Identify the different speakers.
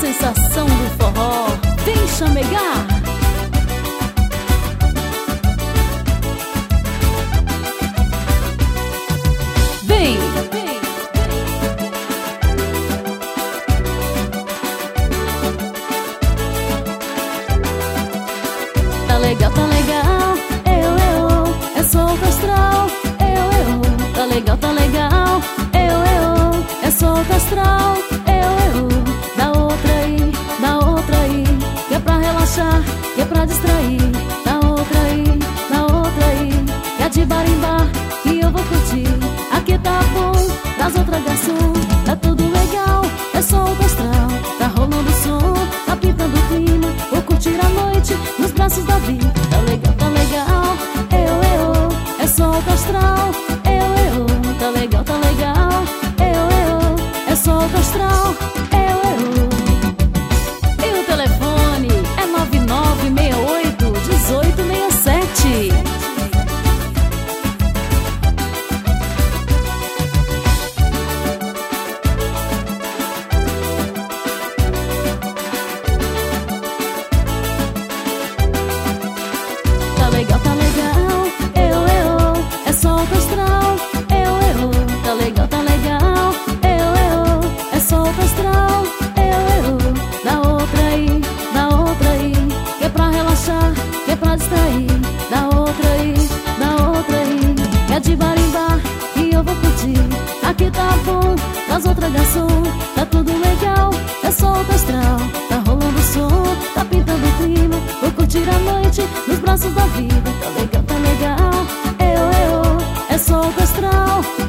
Speaker 1: sensação do forró. Vem chamegar. Vem, vem. Tá legal, é solto astral. Tá legal, é solto astral. Dá outra aí, que é pra relaxar, que é pra distrair. Dá outra aí, que é de barimbar, que eu vou curtir. Aqui tá bom, das outras garçom, tá tudo legal, é solto astral. Tá rolando som, tá pintando o clima, vou curtir a noite nos braços da vida. Tá legal, é solto astral. Tá legal, é solto astral. E o telefone é 9968-1867. Tá legal, é solto astral. Tá legal, é solto astral. Dá outra aí, que é pra relaxar, que é pra distrair. Dá outra aí, que é de barimbar, que eu vou curtir. Aqui tá bom, das outras garçom, tá tudo legal, é solto astral. Tá rolando som, tá pintando o clima, vou curtir a noite nos braços da vida. Tá legal, é solto astral.